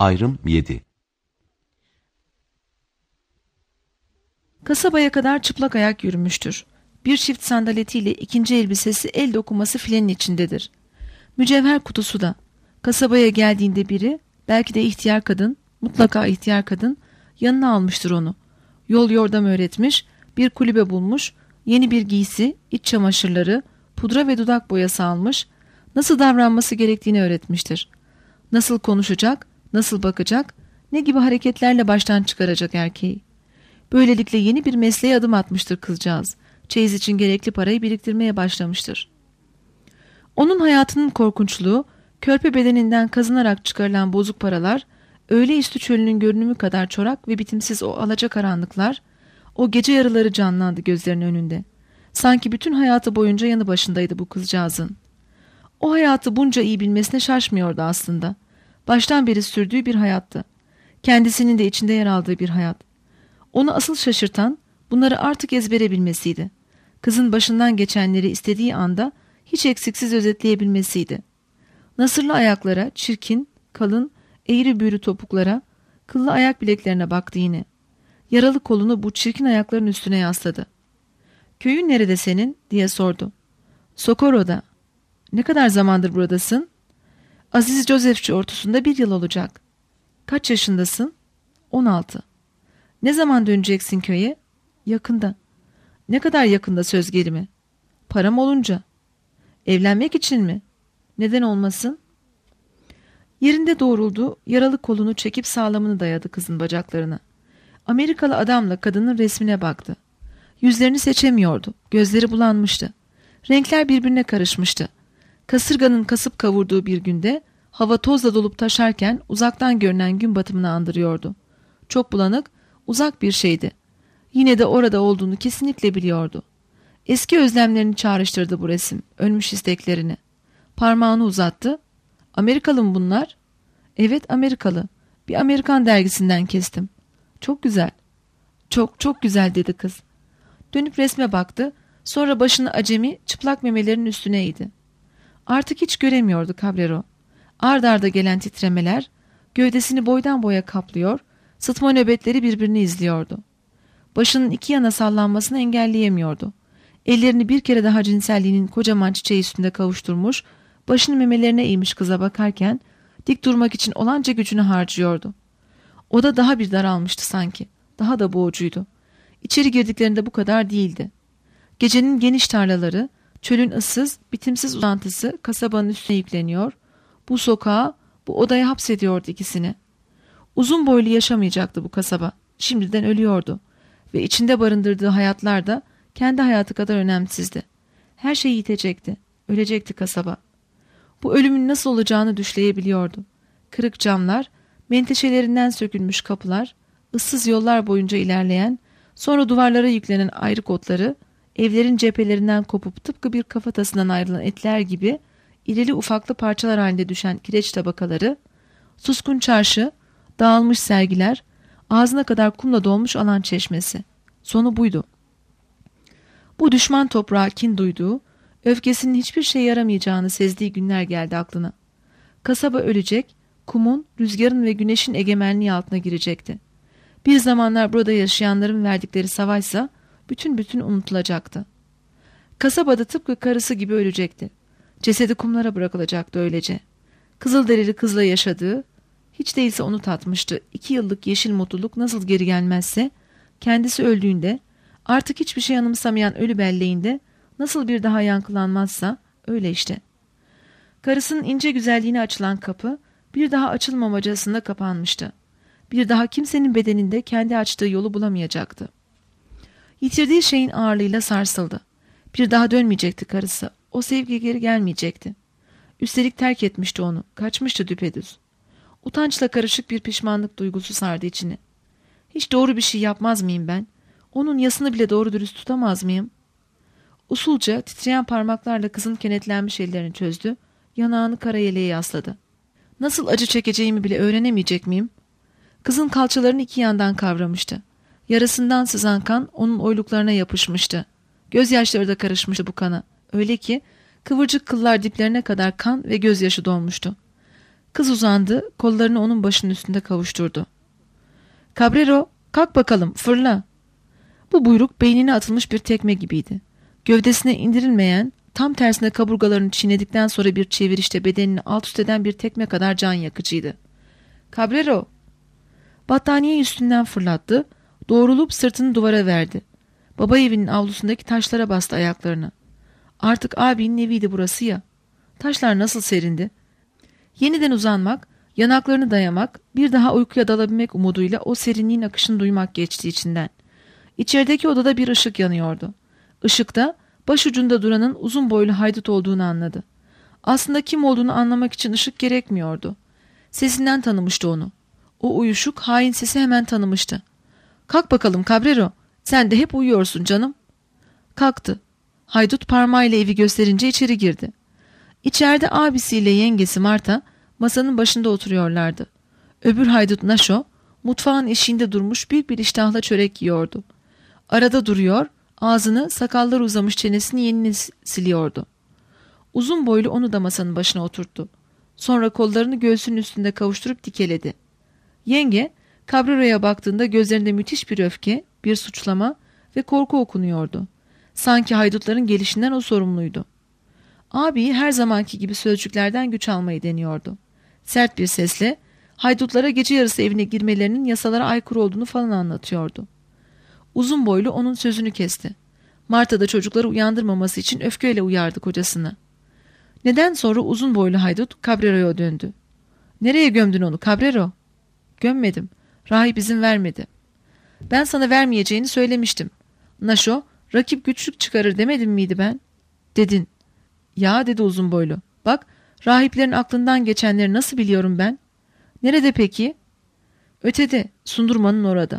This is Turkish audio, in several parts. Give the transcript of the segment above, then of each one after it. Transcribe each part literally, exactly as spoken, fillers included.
Ayrım yedi. Kasabaya kadar çıplak ayak yürümüştür. Bir çift sandaletiyle ikinci elbisesi el dokuması filenin içindedir. Mücevher kutusu da. Kasabaya geldiğinde biri, belki de ihtiyar kadın, mutlaka ihtiyar kadın, yanına almıştır onu. Yol yordam öğretmiş, bir kulübe bulmuş, yeni bir giysi, iç çamaşırları, pudra ve dudak boyası almış, nasıl davranması gerektiğini öğretmiştir. Nasıl konuşacak, nasıl bakacak, ne gibi hareketlerle baştan çıkaracak erkeği. Böylelikle yeni bir mesleğe adım atmıştır kızcağız. Çeyiz için gerekli parayı biriktirmeye başlamıştır. Onun hayatının korkunçluğu, körpe bedeninden kazınarak çıkarılan bozuk paralar, öğle üstü çölünün görünümü kadar çorak ve bitimsiz o alacakaranlıklar, o gece yarıları canlandı gözlerinin önünde. Sanki bütün hayatı boyunca yanı başındaydı bu kızcağızın. O hayatı bunca iyi bilmesine şaşmıyordu aslında. Baştan beri sürdüğü bir hayattı. Kendisinin de içinde yer aldığı bir hayat. Onu asıl şaşırtan bunları artık ezbere bilmesiydi. Kızın başından geçenleri istediği anda hiç eksiksiz özetleyebilmesiydi. Nasırlı ayaklara, çirkin, kalın, eğri büğrü topuklara, kıllı ayak bileklerine baktı yine. Yaralı kolunu bu çirkin ayakların üstüne yasladı. "Köyün nerede senin?" diye sordu. "Socorro'da." "Ne kadar zamandır buradasın?" "Aziz Josephçi ortusunda bir yıl olacak." "Kaç yaşındasın?" "On altı." "Ne zaman döneceksin köye?" "Yakında." "Ne kadar yakında söz gelimi?" "Param olunca." "Evlenmek için mi?" "Neden olmasın?" Yerinde doğruldu, yaralı kolunu çekip sağlamını dayadı kızın bacaklarına. Amerikalı adamla kadının resmine baktı. Yüzlerini seçemiyordu, gözleri bulanmıştı. Renkler birbirine karışmıştı. Kasırganın kasıp kavurduğu bir günde, hava tozla dolup taşarken uzaktan görünen gün batımını andırıyordu. Çok bulanık, uzak bir şeydi. Yine de orada olduğunu kesinlikle biliyordu. Eski özlemlerini çağrıştırdı bu resim, ölmüş isteklerini. Parmağını uzattı. "Amerikalı mı bunlar?" "Evet, Amerikalı. Bir Amerikan dergisinden kestim." "Çok güzel." "Çok çok güzel," dedi kız. Dönüp resme baktı. Sonra başını acemi, çıplak memelerin üstüne eğdi. Artık hiç göremiyordu Cabrero. Ard arda gelen titremeler, gövdesini boydan boya kaplıyor, sıtma nöbetleri birbirini izliyordu. Başının iki yana sallanmasını engelleyemiyordu. Ellerini bir kere daha cinselliğinin kocaman çiçeği üstünde kavuşturmuş, başını memelerine eğmiş kıza bakarken, dik durmak için olanca gücünü harcıyordu. Oda daha bir daralmıştı sanki, daha da boğucuydu. İçeri girdiklerinde bu kadar değildi. Gecenin geniş tarlaları, çölün ıssız, bitimsiz uzantısı kasabanın üstüne yükleniyor, bu sokağa, bu odaya hapsediyordu ikisini. Uzun boylu yaşamayacaktı bu kasaba, şimdiden ölüyordu ve içinde barındırdığı hayatlar da kendi hayatı kadar önemsizdi. Her şeyi yitecekti, ölecekti kasaba. Bu ölümün nasıl olacağını düşleyebiliyordu. Kırık camlar, menteşelerinden sökülmüş kapılar, ıssız yollar boyunca ilerleyen, sonra duvarlara yüklenen ayrık otları, evlerin cephelerinden kopup tıpkı bir kafatasından ayrılan etler gibi irili ufaklı parçalar halinde düşen kireç tabakaları, suskun çarşı, dağılmış sergiler, ağzına kadar kumla dolmuş alan çeşmesi. Sonu buydu. Bu düşman toprağa kin duyduğu, öfkesinin hiçbir şey yaramayacağını sezdiği günler geldi aklına. Kasaba ölecek, kumun, rüzgarın ve güneşin egemenliği altına girecekti. Bir zamanlar burada yaşayanların verdikleri savaşsa bütün bütün unutulacaktı. Kasabada tıpkı karısı gibi ölecekti. Cesedi kumlara bırakılacaktı öylece. Kızılderili kızla yaşadığı, hiç değilse onu tatmıştı. İki yıllık yeşil mutluluk nasıl geri gelmezse, kendisi öldüğünde, artık hiçbir şey anımsamayan ölü belleğinde nasıl bir daha yankılanmazsa öyle işte. Karısının ince güzelliğine açılan kapı bir daha açılmamacasında kapanmıştı. Bir daha kimsenin bedeninde kendi açtığı yolu bulamayacaktı. Yitirdiği şeyin ağırlığıyla sarsıldı. Bir daha dönmeyecekti karısı. O sevgi geri gelmeyecekti. Üstelik terk etmişti onu. Kaçmıştı düpedüz. Utançla karışık bir pişmanlık duygusu sardı içini. Hiç doğru bir şey yapmaz mıyım ben? Onun yasını bile doğru dürüst tutamaz mıyım? Usulca titreyen parmaklarla kızın kenetlenmiş ellerini çözdü. Yanağını kara yeleğe yasladı. Nasıl acı çekeceğimi bile öğrenemeyecek miyim? Kızın kalçalarını iki yandan kavramıştı. Yarasından sızan kan onun oyluklarına yapışmıştı. Gözyaşları da karışmıştı bu kana. Öyle ki kıvırcık kıllar diplerine kadar kan ve gözyaşı dolmuştu. Kız uzandı, kollarını onun başının üstünde kavuşturdu. "Cabrero, kalk bakalım, fırla." Bu buyruk beynine atılmış bir tekme gibiydi. Gövdesine indirilmeyen, tam tersine kaburgalarını çiğnedikten sonra bir çevirişte bedenini alt üst eden bir tekme kadar can yakıcıydı. "Cabrero!" Battaniyeyi üstünden fırlattı, doğrulup sırtını duvara verdi. Baba evinin avlusundaki taşlara bastı ayaklarını. Artık abinin eviydi burası ya. Taşlar nasıl serindi. Yeniden uzanmak, yanaklarını dayamak, bir daha uykuya dalabilmek umuduyla o serinliğin akışını duymak geçti içinden. İçerideki odada bir ışık yanıyordu. Işıkta başucunda duranın uzun boylu haydut olduğunu anladı. Aslında kim olduğunu anlamak için ışık gerekmiyordu. Sesinden tanımıştı onu. O uyuşuk, hain sesi hemen tanımıştı. "Kalk bakalım Cabrero, sen de hep uyuyorsun canım." Kalktı. Haydut parmağıyla evi gösterince içeri girdi. İçeride abisiyle yengesi Marta masanın başında oturuyorlardı. Öbür haydut Naşo mutfağın eşiğinde durmuş büyük bir iştahla çörek yiyordu. Arada duruyor, ağzını, sakalları uzamış çenesini yenini siliyordu. Uzun boylu onu da masanın başına oturttu. Sonra kollarını göğsünün üstünde kavuşturup dikeledi. Yenge, Cabrero'ya baktığında gözlerinde müthiş bir öfke, bir suçlama ve korku okunuyordu. Sanki haydutların gelişinden o sorumluydu. Abi her zamanki gibi sözcüklerden güç almayı deniyordu. Sert bir sesle haydutlara gece yarısı evine girmelerinin yasalara aykırı olduğunu falan anlatıyordu. Uzun boylu onun sözünü kesti. Marta da çocukları uyandırmaması için öfkeyle uyardı kocasını. Neden sonra uzun boylu haydut Cabrero'ya döndü. "Nereye gömdün onu Cabrero?" "Gömmedim. Rahip izin vermedi." "Ben sana vermeyeceğini söylemiştim. Naşo, rakip güçlük çıkarır demedim miydi ben?" "Dedin." "Ya," dedi uzun boylu. "Bak, rahiplerin aklından geçenleri nasıl biliyorum ben?" "Nerede peki?" "Ötede, sundurmanın orada."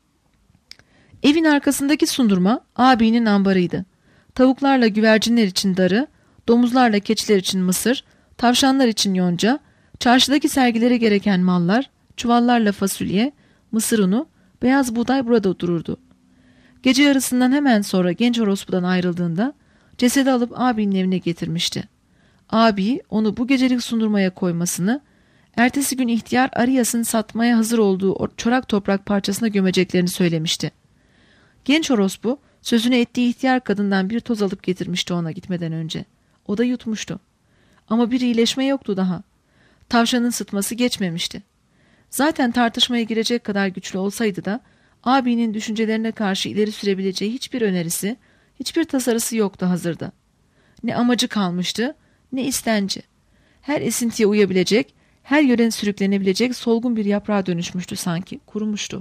Evin arkasındaki sundurma abinin ambarıydı. Tavuklarla güvercinler için darı, domuzlarla keçiler için mısır, tavşanlar için yonca, çarşıdaki sergilere gereken mallar, çuvallarla fasulye, mısır unu, beyaz buğday burada dururdu. Gece yarısından hemen sonra genç orospudan ayrıldığında cesedi alıp abinin evine getirmişti. Abi onu bu gecelik sundurmaya koymasını, ertesi gün ihtiyar Arias'ın satmaya hazır olduğu o çorak toprak parçasına gömeceklerini söylemişti. Genç orospu sözünü ettiği ihtiyar kadından bir toz alıp getirmişti ona gitmeden önce. O da yutmuştu. Ama bir iyileşme yoktu daha. Tavşanın sıtması geçmemişti. Zaten tartışmaya girecek kadar güçlü olsaydı da abinin düşüncelerine karşı ileri sürebileceği hiçbir önerisi, hiçbir tasarısı yoktu hazırda. Ne amacı kalmıştı, ne istenci. Her esintiye uyabilecek, her yören sürüklenebilecek solgun bir yaprağa dönüşmüştü sanki, kurumuştu.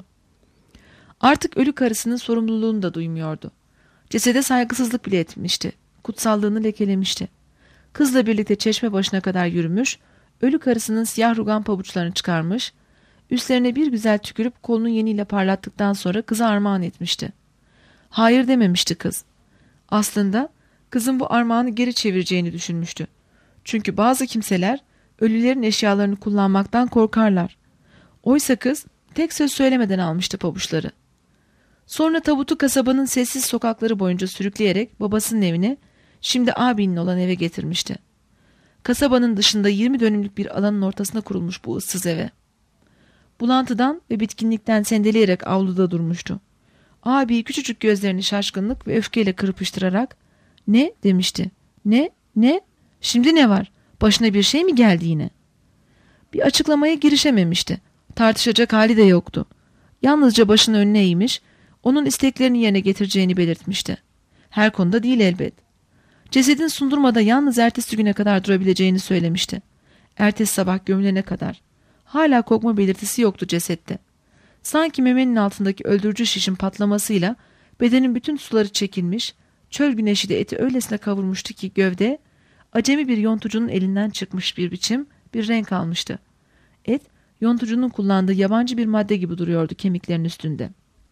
Artık ölü karısının sorumluluğunu da duymuyordu. Cesede saygısızlık bile etmişti, kutsallığını lekelemişti. Kızla birlikte çeşme başına kadar yürümüş, ölü karısının siyah rugan pabuçlarını çıkarmış, üstlerine bir güzel tükürüp kolunu yeniyle parlattıktan sonra kıza armağan etmişti. Hayır dememişti kız. Aslında kızın bu armağanı geri çevireceğini düşünmüştü. Çünkü bazı kimseler ölülerin eşyalarını kullanmaktan korkarlar. Oysa kız tek söz söylemeden almıştı pabuçları. Sonra tabutu kasabanın sessiz sokakları boyunca sürükleyerek babasının evine, şimdi abinin olan eve getirmişti. Kasabanın dışında yirmi dönümlük bir alanın ortasına kurulmuş bu ıssız eve. Bulantıdan ve bitkinlikten sendeleyerek avluda durmuştu. Abi küçücük gözlerini şaşkınlık ve öfkeyle kırpıştırarak "Ne?" demişti. "Ne? Ne? Şimdi ne var? Başına bir şey mi geldi yine?" Bir açıklamaya girişememişti. Tartışacak hali de yoktu. Yalnızca başını önüne eğmiş, onun isteklerini yerine getireceğini belirtmişti. Her konuda değil elbet. Cesedin sundurmada yalnız ertesi güne kadar durabileceğini söylemişti. Ertesi sabah gömülene kadar. Hala kokma belirtisi yoktu cesette. Sanki memenin altındaki öldürücü şişin patlamasıyla bedenin bütün suları çekilmiş, çöl güneşi de eti öylesine kavurmuştu ki gövde, acemi bir yontucunun elinden çıkmış bir biçim, bir renk almıştı. Et, yontucunun kullandığı yabancı bir madde gibi duruyordu kemiklerin üstünde.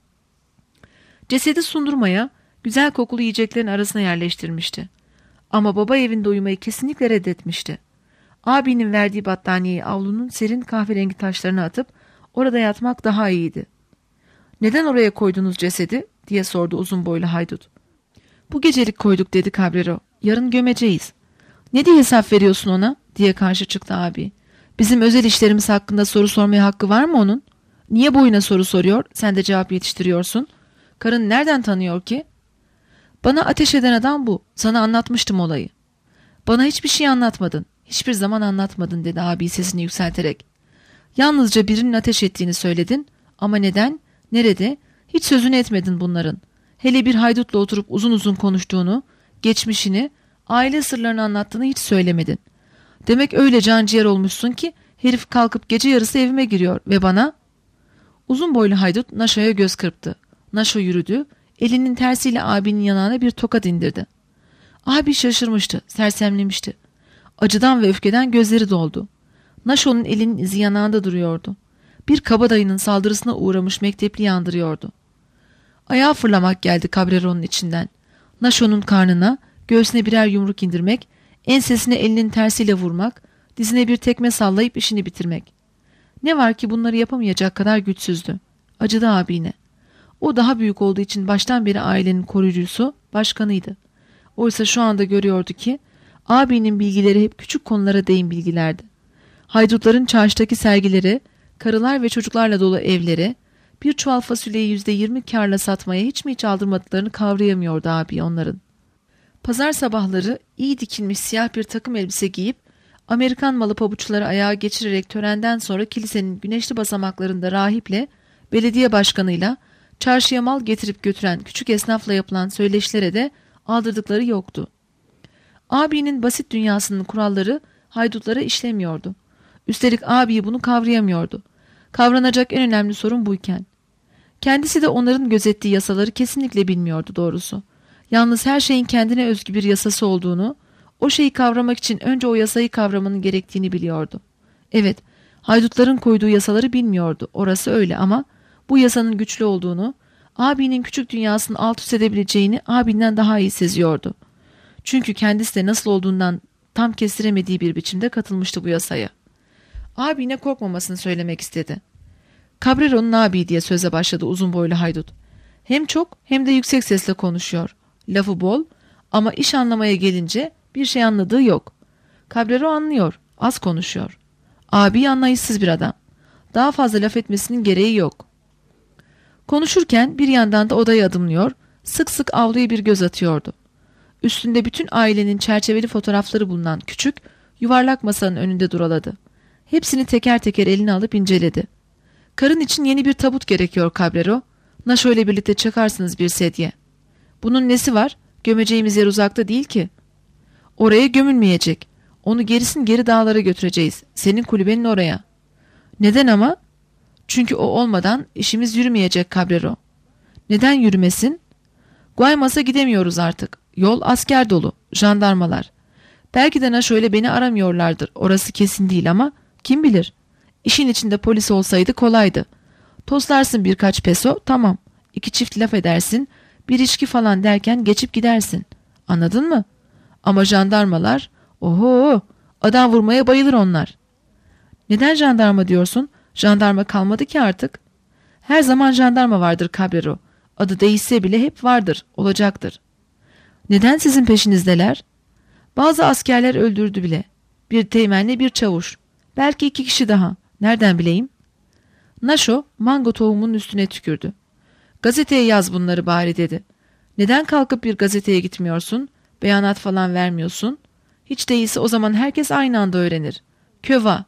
Cesedi sundurmaya, güzel kokulu yiyeceklerin arasına yerleştirmişti. Ama baba evinde uyumayı kesinlikle reddetmişti. Abinin verdiği battaniyeyi avlunun serin kahverengi taşlarına atıp orada yatmak daha iyiydi. "Neden oraya koydunuz cesedi?" diye sordu uzun boylu haydut. "Bu gecelik koyduk," dedi Cabrero. "Yarın gömeceğiz." "Ne diye hesap veriyorsun ona?" diye karşı çıktı abi. Bizim özel işlerimiz hakkında soru sormaya hakkı var mı onun? Niye boyuna soru soruyor, sen de cevap yetiştiriyorsun? Karın nereden tanıyor ki? Bana ateş eden adam bu. Sana anlatmıştım olayı. Bana hiçbir şey anlatmadın. Hiçbir zaman anlatmadın, dedi abi sesini yükselterek. Yalnızca birinin ateş ettiğini söyledin ama neden, nerede, hiç sözünü etmedin bunların. Hele bir haydutla oturup uzun uzun konuştuğunu, geçmişini, aile sırlarını anlattığını hiç söylemedin. Demek öyle canciğer olmuşsun ki herif kalkıp gece yarısı evime giriyor ve bana... Uzun boylu haydut Naşo'ya göz kırptı. Naşo yürüdü, elinin tersiyle abinin yanağına bir tokat indirdi. Abi şaşırmıştı, sersemlemişti. Acıdan ve öfkeden gözleri doldu. Naşo'nun elinin izi yanağında duruyordu. Bir kabadayının saldırısına uğramış mektepli andırıyordu. Ayağa fırlamak geldi Cabrero'nun içinden. Naşo'nun karnına, göğsüne birer yumruk indirmek, ensesine elinin tersiyle vurmak, dizine bir tekme sallayıp işini bitirmek. Ne var ki bunları yapamayacak kadar güçsüzdü. Acıdı abine. O daha büyük olduğu için baştan beri ailenin koruyucusu, başkanıydı. Oysa şu anda görüyordu ki abinin bilgileri hep küçük konulara değin bilgilerdi. Haydutların çarşıdaki sergileri, karılar ve çocuklarla dolu evleri, bir çuval fasulyeyi yüzde yirmi kârla satmaya hiç mi hiç aldırmadıklarını kavrayamıyordu abi onların. Pazar sabahları iyi dikilmiş siyah bir takım elbise giyip Amerikan malı pabuçları ayağa geçirerek törenden sonra kilisenin güneşli basamaklarında rahiple, belediye başkanıyla, çarşıya mal getirip götüren küçük esnafla yapılan söyleşilere de aldırdıkları yoktu. Abinin basit dünyasının kuralları haydutlara işlemiyordu. Üstelik abi bunu kavrayamıyordu. Kavranacak en önemli sorun buyken. Kendisi de onların gözettiği yasaları kesinlikle bilmiyordu doğrusu. Yalnız her şeyin kendine özgü bir yasası olduğunu, o şeyi kavramak için önce o yasayı kavramanın gerektiğini biliyordu. Evet, haydutların koyduğu yasaları bilmiyordu, orası öyle ama bu yasanın güçlü olduğunu, abinin küçük dünyasını alt üst edebileceğini abinden daha iyi seziyordu. Çünkü kendisi de nasıl olduğundan tam kestiremediği bir biçimde katılmıştı bu yasaya. Abine korkmamasını söylemek istedi. Cabrero'nun abi diye söze başladı uzun boylu haydut. Hem çok hem de yüksek sesle konuşuyor. Lafı bol ama iş anlamaya gelince bir şey anladığı yok. Cabrero anlıyor, az konuşuyor. Abi anlayışsız bir adam. Daha fazla laf etmesinin gereği yok. Konuşurken bir yandan da odayı adımlıyor, sık sık avluya bir göz atıyordu. Üstünde bütün ailenin çerçeveli fotoğrafları bulunan küçük, yuvarlak masanın önünde duraladı. Hepsini teker teker eline alıp inceledi. Karın için yeni bir tabut gerekiyor Cabrero. Naşo ile birlikte çakarsınız bir sedye. Bunun nesi var? Gömeceğimiz yer uzakta değil ki. Oraya gömülmeyecek. Onu gerisin geri dağlara götüreceğiz. Senin kulübenin oraya. Neden ama? Çünkü o olmadan işimiz yürümeyecek Cabrero. Neden yürümesin? Guaymas'a gidemiyoruz artık. Yol asker dolu. Jandarmalar. Belki de Naşo ile beni aramıyorlardır. Orası kesin değil ama kim bilir. İşin içinde polis olsaydı kolaydı. Toslarsın birkaç peso, tamam. İki çift laf edersin, bir içki falan derken geçip gidersin. Anladın mı? Ama jandarmalar, oho, adam vurmaya bayılır onlar. Neden jandarma diyorsun? Jandarma kalmadı ki artık. Her zaman jandarma vardır Cabrero. Adı değişse bile hep vardır, olacaktır. Neden sizin peşinizdeler? Bazı askerler öldürdü bile. Bir teğmenle bir çavuş. Belki iki kişi daha. Nereden bileyim? Naşo mango tohumunun üstüne tükürdü. Gazeteye yaz bunları bari dedi. Neden kalkıp bir gazeteye gitmiyorsun? Beyanat falan vermiyorsun? Hiç değilse o zaman herkes aynı anda öğrenir. Köva.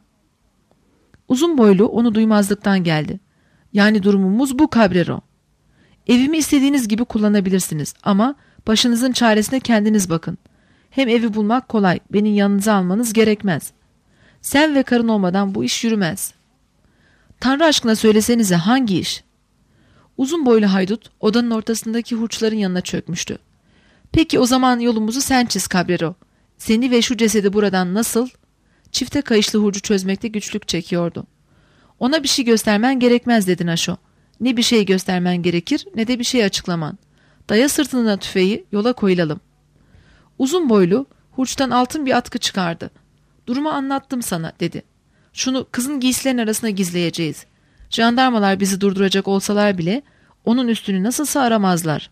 Uzun boylu onu duymazlıktan geldi. Yani durumumuz bu Cabrero. Evimi istediğiniz gibi kullanabilirsiniz ama başınızın çaresine kendiniz bakın. Hem evi bulmak kolay, beni yanınıza almanız gerekmez. Sen ve karın olmadan bu iş yürümez. Tanrı aşkına söylesenize hangi iş? Uzun boylu haydut odanın ortasındaki hurçların yanına çökmüştü. Peki o zaman yolumuzu sen çiz Cabrero. Seni ve şu cesedi buradan nasıl? Çifte kayışlı hurcu çözmekte güçlük çekiyordu. Ona bir şey göstermen gerekmez dedi Naşo. Ne bir şey göstermen gerekir ne de bir şey açıklaman. Daya sırtına tüfeği, yola koyulalım. Uzun boylu hurçtan altın bir atkı çıkardı. Durumu anlattım sana dedi. Şunu kızın giysilerin arasına gizleyeceğiz. Jandarmalar bizi durduracak olsalar bile onun üstünü nasılsa aramazlar.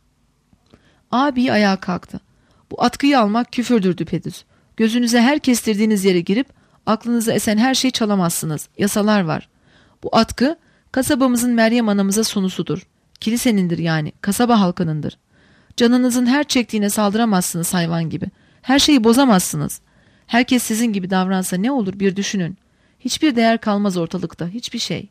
Abi ayağa kalktı. Bu atkıyı almak küfürdür düpedüz. Gözünüze her kestirdiğiniz yere girip Aklınıza esen her şeyi çalamazsınız. Yasalar var. Bu atkı kasabamızın Meryem anamıza sunusudur. Kilisenindir yani, kasaba halkınındır. Canınızın her çektiğine saldıramazsınız hayvan gibi. Her şeyi bozamazsınız. Herkes sizin gibi davransa ne olur bir düşünün. Hiçbir değer kalmaz ortalıkta, hiçbir şey.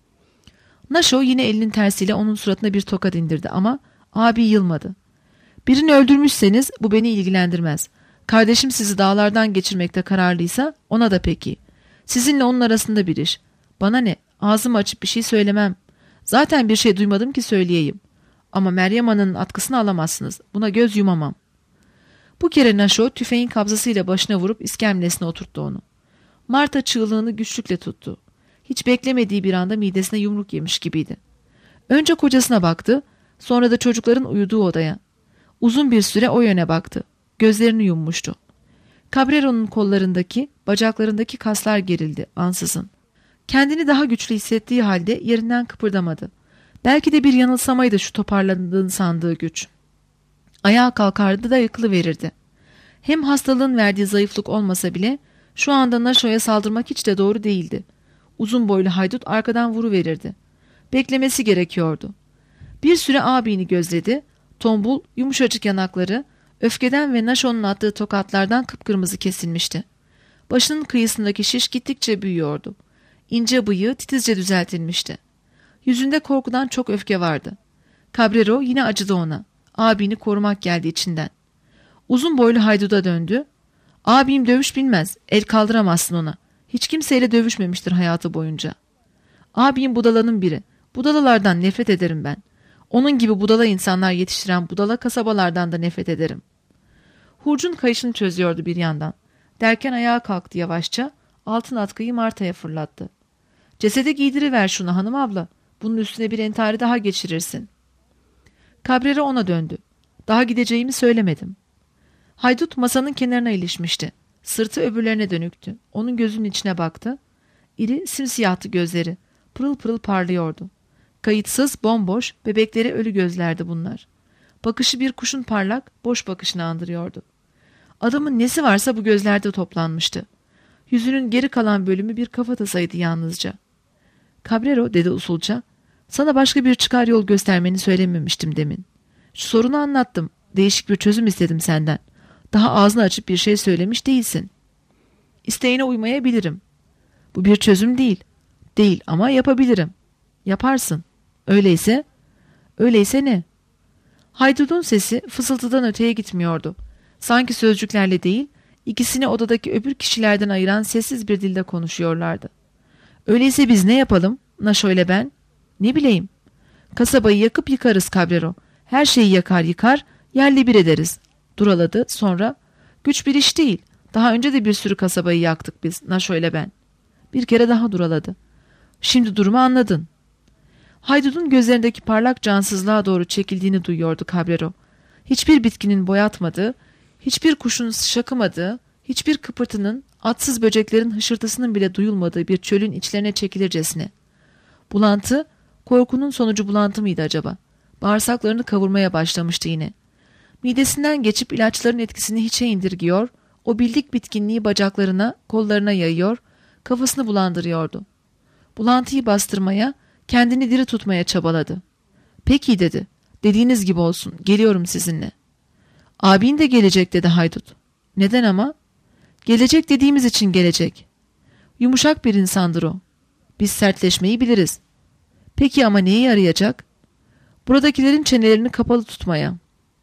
Naşo yine elinin tersiyle onun suratına bir tokat indirdi ama abi yılmadı. Birini öldürmüşseniz bu beni ilgilendirmez. Kardeşim sizi dağlardan geçirmekte kararlıysa ona da peki. Sizinle onun arasında bir iş. Bana ne? Ağzımı açıp bir şey söylemem. Zaten bir şey duymadım ki söyleyeyim. Ama Meryem Ana'nın atkısını alamazsınız. Buna göz yumamam. Bu kere Naşo tüfeğin kabzasıyla başına vurup iskemlesine oturttu onu. Marta çığlığını güçlükle tuttu. Hiç beklemediği bir anda midesine yumruk yemiş gibiydi. Önce kocasına baktı, sonra da çocukların uyuduğu odaya. Uzun bir süre o yöne baktı. Gözlerini yummuştu. Cabrero'nun kollarındaki, bacaklarındaki kaslar gerildi ansızın. Kendini daha güçlü hissettiği halde yerinden kıpırdamadı. Belki de bir yanılsamaydı şu toparlandığını sandığı güç. Ayağa kalkardı da yıkılıverirdi. Hem hastalığın verdiği zayıflık olmasa bile şu anda Naşo'ya saldırmak hiç de doğru değildi. Uzun boylu haydut arkadan vuruverirdi. Beklemesi gerekiyordu. Bir süre abini gözledi. Tombul, yumuşacık yanakları, öfkeden ve Naşo'nun attığı tokatlardan kıpkırmızı kesilmişti. Başının kıyısındaki şiş gittikçe büyüyordu. İnce bıyığı titizce düzeltilmişti. Yüzünde korkudan çok öfke vardı. Cabrero yine acıdı ona. Abini korumak geldi içinden. Uzun boylu hayduda döndü. Abim dövüş bilmez, el kaldıramazsın ona. Hiç kimseyle dövüşmemiştir hayatı boyunca. Abim budalanın biri. Budalalardan nefret ederim ben. Onun gibi budala insanlar yetiştiren budala kasabalardan da nefret ederim. Hurcun kayışını çözüyordu bir yandan. Derken ayağa kalktı yavaşça, altın atkıyı Marta'ya fırlattı. Cesede giydiriver şunu hanım abla. Bunun üstüne bir entari daha geçirirsin. Cabrera ona döndü. Daha gideceğimi söylemedim. Haydut masanın kenarına ilişmişti. Sırtı öbürlerine dönüktü. Onun gözünün içine baktı. İri simsiyahtı gözleri. Pırıl pırıl parlıyordu. Kayıtsız, bomboş, bebekleri ölü gözlerdi bunlar. Bakışı bir kuşun parlak, boş bakışını andırıyordu. Adamın nesi varsa bu gözlerde toplanmıştı. Yüzünün geri kalan bölümü bir kafatasaydı yalnızca. Cabrero dedi usulca, sana başka bir çıkar yol göstermeni söylememiştim demin. Şu sorunu anlattım. Değişik bir çözüm istedim senden. Daha ağzını açıp bir şey söylemiş değilsin. İsteğine uymayabilirim. Bu bir çözüm değil. Değil ama yapabilirim. Yaparsın. Öyleyse? Öyleyse ne? Haydut'un sesi fısıltıdan öteye gitmiyordu. Sanki sözcüklerle değil, ikisini odadaki öbür kişilerden ayıran sessiz bir dilde konuşuyorlardı. Öyleyse biz ne yapalım? Naşo ile ben. Ne bileyim. Kasabayı yakıp yıkarız Cabrero. Her şeyi yakar yıkar, yerle bir ederiz. Duraladı sonra. Güç bir iş değil. Daha önce de bir sürü kasabayı yaktık biz Naşo ile ben. Bir kere daha duraladı. Şimdi durumu anladın. Haydut'un gözlerindeki parlak cansızlığa doğru çekildiğini duyuyordu Cabrero. Hiçbir bitkinin boyatmadığı, hiçbir kuşun şakımadığı, hiçbir kıpırtının, atsız böceklerin hışırtısının bile duyulmadığı bir çölün içlerine çekilircesine. Bulantı, korkunun sonucu bulantı mıydı acaba? Bağırsaklarını kavurmaya başlamıştı yine. Midesinden geçip ilaçların etkisini hiçe indirgiyor, o bildik bitkinliği bacaklarına, kollarına yayıyor, kafasını bulandırıyordu. Bulantıyı bastırmaya, kendini diri tutmaya çabaladı. Peki dedi, dediğiniz gibi olsun, geliyorum sizinle. Abin de gelecek dedi haydut. Neden ama? Gelecek dediğimiz için gelecek. Yumuşak bir insandır o. Biz sertleşmeyi biliriz. Peki ama neye yarayacak? Buradakilerin çenelerini kapalı tutmaya.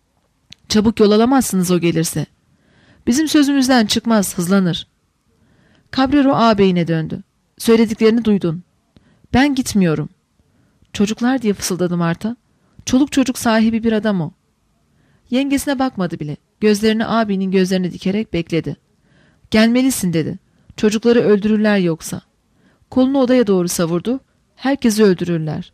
Çabuk yol alamazsınız o gelirse. Bizim sözümüzden çıkmaz, hızlanır. Cabrero ağabeyine döndü. Söylediklerini duydun. Ben gitmiyorum. Çocuklar diye fısıldadı Marta. Çoluk çocuk sahibi bir adam o. Yengesine bakmadı bile. Gözlerini abinin gözlerine dikerek bekledi. Gelmelisin dedi. Çocukları öldürürler yoksa. Kolunu odaya doğru savurdu. Herkesi öldürürler.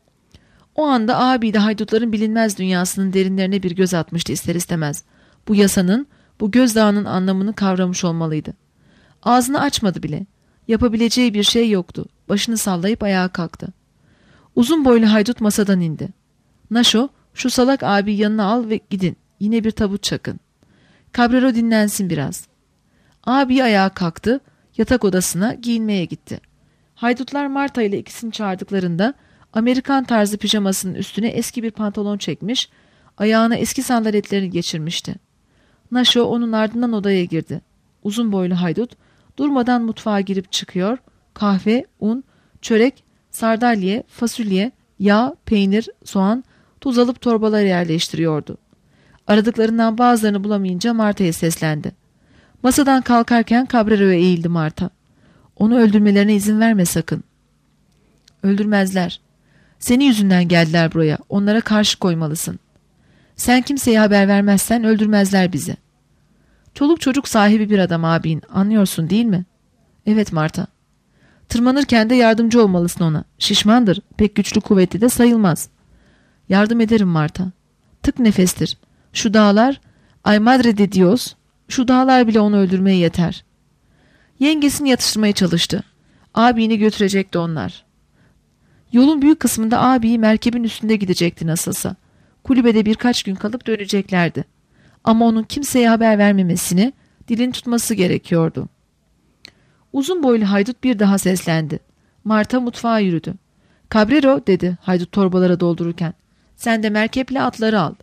O anda abi de haydutların bilinmez dünyasının derinlerine bir göz atmıştı ister istemez. Bu yasanın, bu gözdağının anlamını kavramış olmalıydı. Ağzını açmadı bile. Yapabileceği bir şey yoktu. Başını sallayıp ayağa kalktı. Uzun boylu haydut masadan indi. Naşo, şu salak abi yanına al ve gidin. Yine bir tabut çakın. Cabrero dinlensin biraz. Abi ayağa kalktı. Yatak odasına giyinmeye gitti. Haydutlar Marta ile ikisini çağırdıklarında Amerikan tarzı pijamasının üstüne eski bir pantolon çekmiş, ayağına eski sandaletlerini geçirmişti. Naşo onun ardından odaya girdi. Uzun boylu haydut durmadan mutfağa girip çıkıyor, kahve, un, çörek, sardalye, fasulye, yağ, peynir, soğan, tuz alıp torbalara yerleştiriyordu. Aradıklarından bazılarını bulamayınca Marta'ya seslendi. Masadan kalkarken Cabrero'ya eğildi Marta. Onu öldürmelerine izin verme sakın. Öldürmezler. Senin yüzünden geldiler buraya. Onlara karşı koymalısın. Sen kimseye haber vermezsen öldürmezler bizi. Çoluk çocuk sahibi bir adam abin. Anlıyorsun değil mi? Evet Marta. Tırmanırken de yardımcı olmalısın ona. Şişmandır. Pek güçlü kuvvetli de sayılmaz. Yardım ederim Marta. Tık nefestir. Şu dağlar, ay madre de Dios, şu dağlar bile onu öldürmeye yeter. Yengesini yatıştırmaya çalıştı. Abini götürecekti onlar. Yolun büyük kısmında abiyi merkebin üstünde gidecekti nasılsa. Kulübede birkaç gün kalıp döneceklerdi. Ama onun kimseye haber vermemesini, dilin tutması gerekiyordu. Uzun boylu haydut bir daha seslendi. Marta mutfağa yürüdü. Cabrero dedi haydut torbalara doldururken. Sen de merkeple atları al.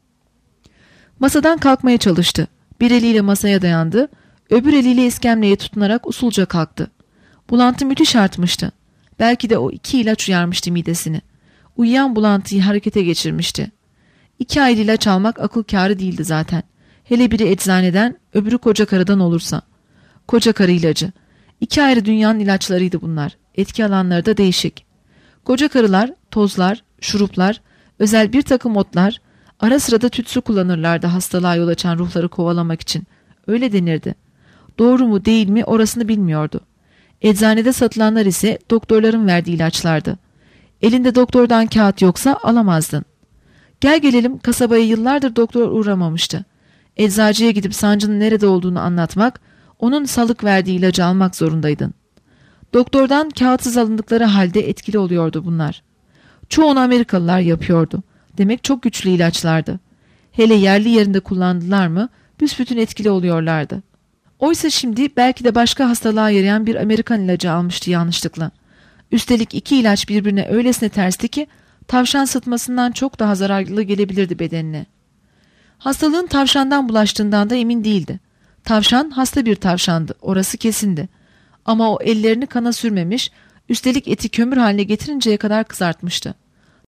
Masadan kalkmaya çalıştı. Bir eliyle masaya dayandı, öbür eliyle iskemleye tutunarak usulca kalktı. Bulantı müthiş artmıştı. Belki de o iki ilaç uyarmıştı midesini. Uyuyan bulantıyı harekete geçirmişti. İki ayrı ilaç almak akıl kârı değildi zaten. Hele biri eczaneden, öbürü koca karıdan olursa. Koca karı ilacı. İki ayrı dünyanın ilaçlarıydı bunlar. Etki alanları da değişik. Koca karılar, tozlar, şuruplar, özel bir takım otlar, ara sıra da tütsü kullanırlardı hastalığa yol açan ruhları kovalamak için. Öyle denirdi. Doğru mu değil mi orasını bilmiyordu. Eczanede satılanlar ise doktorların verdiği ilaçlardı. Elinde doktordan kağıt yoksa alamazdın. Gel gelelim kasabaya yıllardır doktor uğramamıştı. Eczacıya gidip sancının nerede olduğunu anlatmak, onun sağlık verdiği ilacı almak zorundaydın. Doktordan kağıtsız alındıkları halde etkili oluyordu bunlar. Çoğunu Amerikalılar yapıyordu. Demek çok güçlü ilaçlardı. Hele yerli yerinde kullandılar mı büsbütün etkili oluyorlardı. Oysa şimdi belki de başka hastalığa yarayan bir Amerikan ilacı almıştı yanlışlıkla. Üstelik iki ilaç birbirine öylesine tersti ki tavşan sıtmasından çok daha zararlı gelebilirdi bedenine. Hastalığın tavşandan bulaştığından da emin değildi. Tavşan hasta bir tavşandı, orası kesindi. Ama o ellerini kana sürmemiş, üstelik eti kömür haline getirinceye kadar kızartmıştı.